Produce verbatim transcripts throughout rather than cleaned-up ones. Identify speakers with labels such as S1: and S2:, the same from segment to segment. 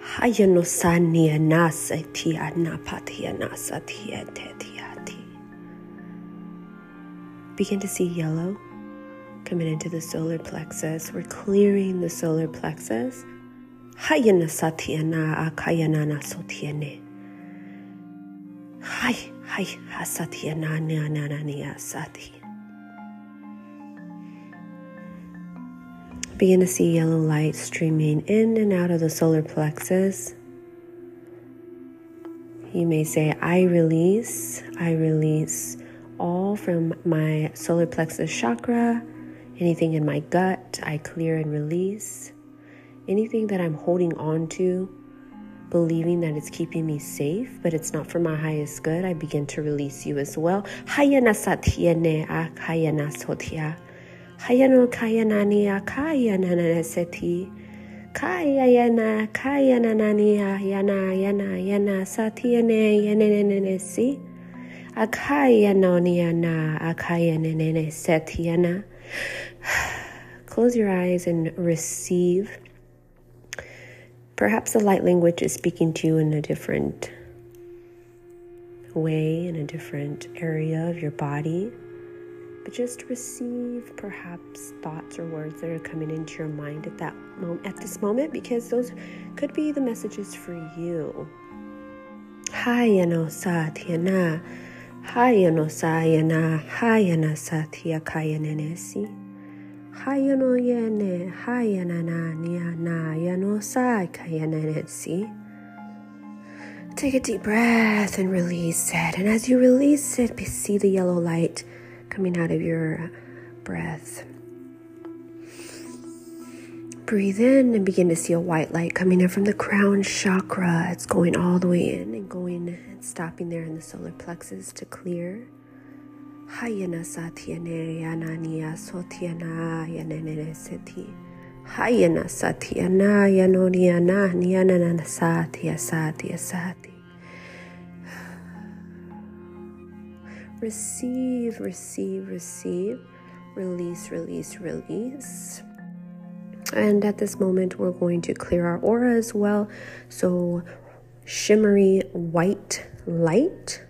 S1: Hayanosania nasatia napatia nasatia tetiati. Begin to see yellow coming into the solar plexus. We're clearing the solar plexus. Hayanasatia na akayana nasotiene. Hi, hi, hasatia na na na na na sati. Begin to see yellow light streaming in and out of the solar plexus. You may say, I release, I release all from my solar plexus chakra, anything in my gut, I clear and release. Anything that I'm holding on to, believing that it's keeping me safe, but it's not for my highest good, I begin to release you as well. Hayana satiene akayana sotia. Hayano kayanani akayana seti. Kayana kayana nania yana yana yana satiene yanene si. Akayanonia na akayanene setiana. Close your eyes and receive. Perhaps the light language is speaking to you in a different way, in a different area of your body. But just receive perhaps thoughts or words that are coming into your mind at that moment, at this moment, because those could be the messages for you. Hayano satyana, hayano sayana, hayana satya kayanenesi. Hayano yene, hayanana niana, yano sa kayanenesi. Take a deep breath and release it. And as you release it, see the yellow light coming out of your breath. Breathe in and begin to see a white light coming in from the crown chakra. It's going all the way in and going and stopping there in the solar plexus to clear. Hayana satyane yanania sotyana yanene seti. Hayana satyana yanoniana nyanana satya satya sati. Receive, receive, receive, release, release, release. And at this moment, we're going to clear our aura as well. So shimmery white light,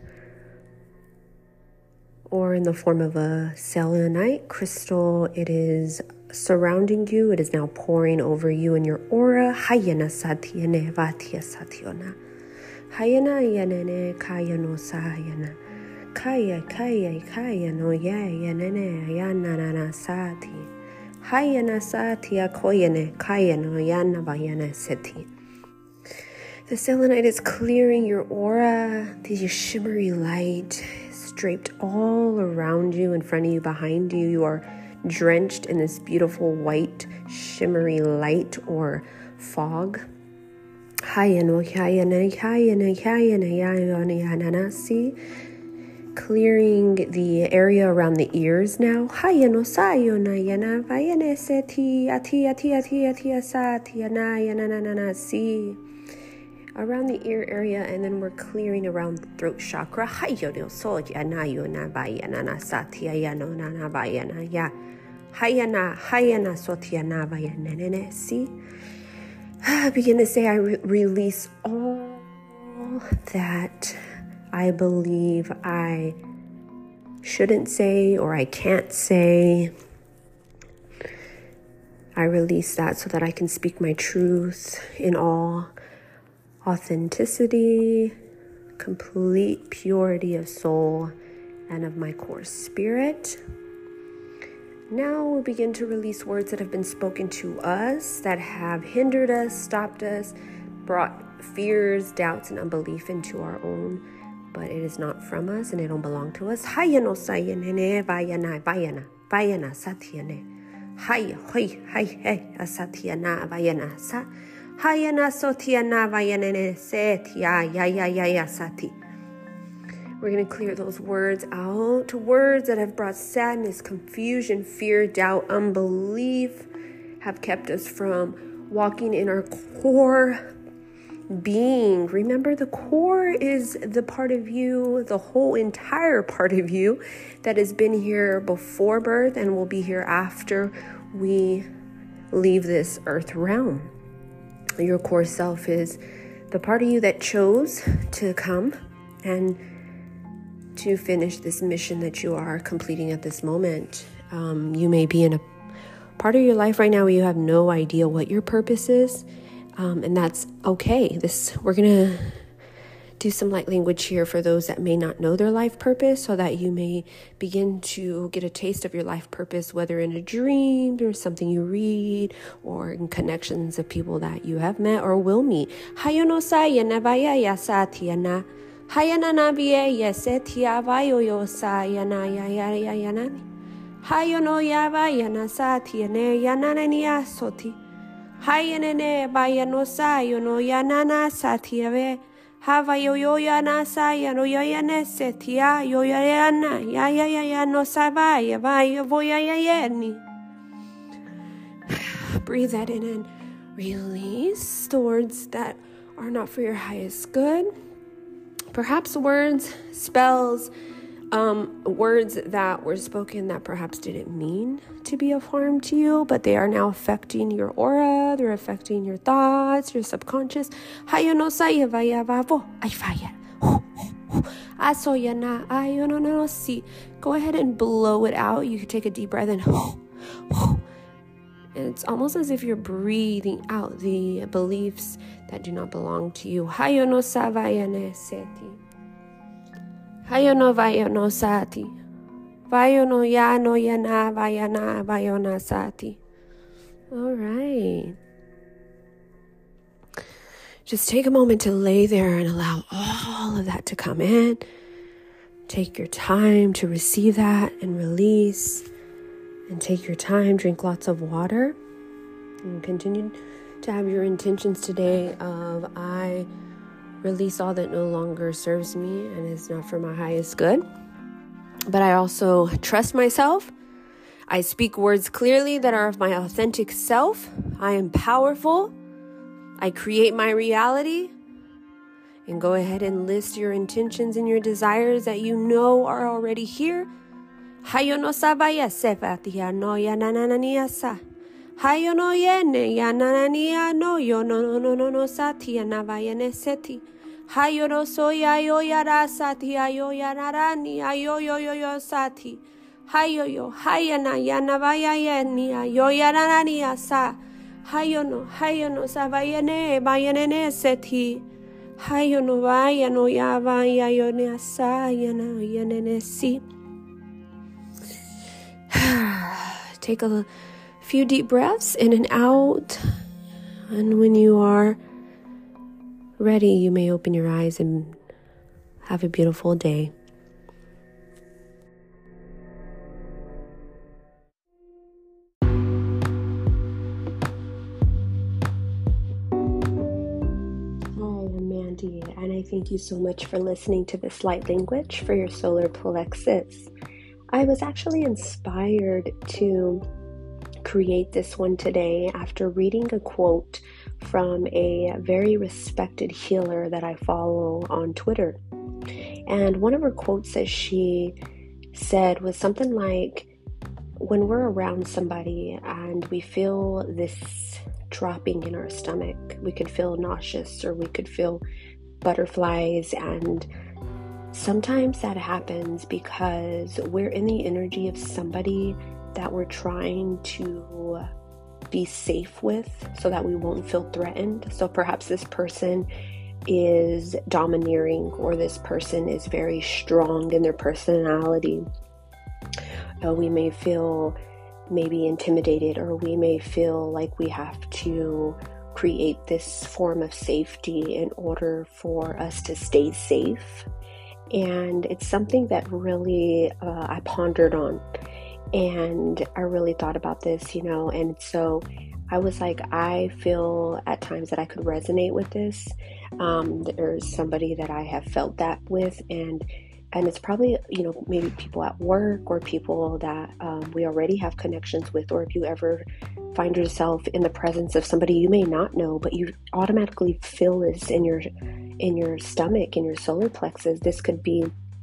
S1: or in the form of a selenite crystal, it is surrounding you. It is now pouring over you in your aura. Hayana satyane vatya satyona. Hayana yanene kayano sayana. Kaya kaya kaya no ya yanene yanana sati. Hayana satia koyane kaya no yana bayana seti. The selenite is clearing your aura. This shimmery light is draped all around you, in front of you, behind you. You are drenched in this beautiful white shimmery light or fog. Hayano hayana hayana hayana yana yana si. Clearing the area around the ears now. Hayano sayona yana vayane seti ati ati ati ati asati yana yana na na si. Around the ear area, and then we're clearing around the throat chakra. Hayono so yana yona vayana na sati yana na na vayana ya. Hayana hayana sotiana vayana nene si. Begin to say, I re- release all that I believe I shouldn't say or I can't say. I release that so that I can speak my truth in all authenticity, complete purity of soul and of my core spirit. Now we'll begin to release words that have been spoken to us, that have hindered us, stopped us, brought fears, doubts, and unbelief into our own. But it is not from us and it don't belong to us. Hayano sayanene vayana vayana vayana satyane. Hay hoy hay hey asatyana vayana sa. Hayana sotyana vayanene setya ya ya ya ya sati. We're going to clear those words out. Words that have brought sadness, confusion, fear, doubt, unbelief, have kept us from walking in our core being. Remember, the core is the part of you, the whole entire part of you that has been here before birth and will be here after we leave this earth realm. Your core self is the part of you that chose to come and to finish this mission that you are completing at this moment. Um, you may be in a part of your life right now where you have no idea what your purpose is, um, and that's okay. This we're gonna do some light language here for those that may not know their life purpose, so that you may begin to get a taste of your life purpose, whether in a dream or something you read, or in connections of people that you have met or will meet. Hayono sayana vaya yasatiana. Hayana navie yesetia vayo sayana yayana. Hayono yavayana satiane yanania soti. Hayanene vayano sayono yanana satiave. Hava yo yo ya na sa ya no ya ya ne setia yo ya ya na ya ya ya ya no sa va ya va ya vo ya ya ya ni. Breathe that in and release the words that are not for your highest good. Perhaps words, spells, um, words that were spoken that perhaps didn't mean to be of harm to you, but they are now affecting your aura, they're affecting your thoughts, your subconscious. Hayo no saya vaya vavo, ay fire. Asoya na ayo no no si. Go ahead and blow it out. You can take a deep breath in. And it's almost as if you're breathing out the beliefs that do not belong to you. Hayo no sa vaya ne seti. Hayo no vaya no sati. Vayo no ya no ya na vaya na vayo na sati. All right. Just take a moment to lay there and allow all of that to come in. Take your time to receive that and release. And take your time, drink lots of water. And continue to have your intentions today of I release all that no longer serves me and is not for my highest good. But I also trust myself. I speak words clearly that are of my authentic self. I am powerful. I create my reality. And go ahead and list your intentions and your desires that you know are already here. Hayo no sabaya sefatia no ya nanania sa. Hayo no yene ya nanania no yo no no no no no satia navayene seti. Hayo no soya yo yara sati ayo yarani ayo yo yo yo sati. Hayo yo hayana yana vaya yeni ayo yarani asa. Hayo no hayo no savayene bayene seti. Hayo no vaya no ya vaya yo ne asa yana yene si. Take a few deep breaths in and out. And when you are ready, you may open your eyes and have a beautiful day. Hi, I'm Mandy, and I thank you so much for listening to this light language for your solar plexus. I was actually inspired to create this one today after reading a quote from a very respected healer that I follow on Twitter. And one of her quotes that she said was something like, when we're around somebody and we feel this dropping in our stomach, we could feel nauseous or we could feel butterflies, and sometimes that happens because we're in the energy of somebody that we're trying to be safe with so that we won't feel threatened. So perhaps this person is domineering, or this person is very strong in their personality. Uh, we may feel maybe intimidated, or we may feel like we have to create this form of safety in order for us to stay safe. And it's something that really uh, I pondered on, and I really thought about this, you know, and so I was like, I feel at times that I could resonate with this. Um, there's somebody that I have felt that with, and and it's probably, you know, maybe people at work or people that um, we already have connections with, or if you ever find yourself in the presence of somebody you may not know, but you automatically feel this in your in your stomach, in your solar plexus. This could be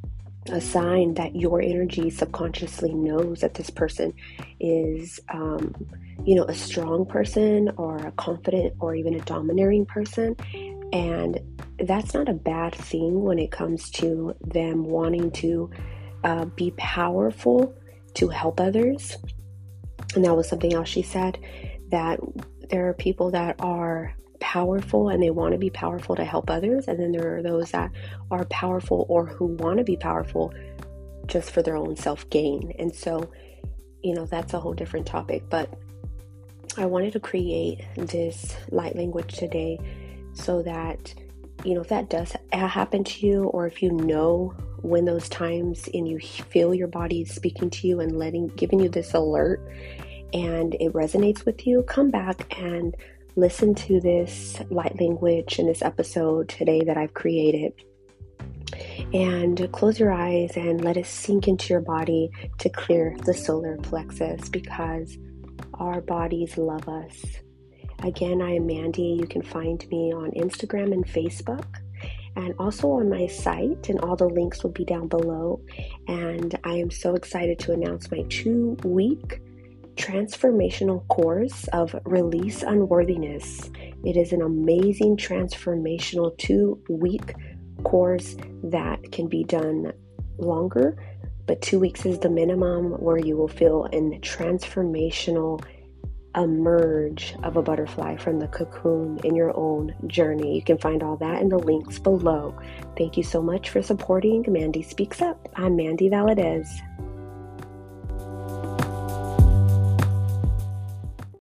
S1: a sign that your energy subconsciously knows that this person is, um, you know, a strong person or a confident or even a domineering person. And that's not a bad thing when it comes to them wanting to uh, be powerful to help others. And that was something else she said, that there are people that are powerful and they want to be powerful to help others, and then there are those that are powerful or who want to be powerful just for their own self-gain. And so, you know, that's a whole different topic, but I wanted to create this light language today so that, you know, if that does happen to you, or if you know when those times and you feel your body speaking to you and letting giving you this alert and it resonates with you, come back and listen to this light language in this episode today that I've created, and close your eyes and let it sink into your body to clear the solar plexus, because our bodies love us. Again, I am Mandy. You can find me on Instagram and Facebook, and also on my site, and all the links will be down below. And I am so excited to announce my two-week transformational course of Release Unworthiness. It is an amazing transformational two-week course that can be done longer, but two weeks is the minimum, where you will feel a transformational emerge of a butterfly from the cocoon in your own journey. You can find all that in the links below. Thank you so much for supporting Mandy Speaks Up. I'm Mandy Valadez.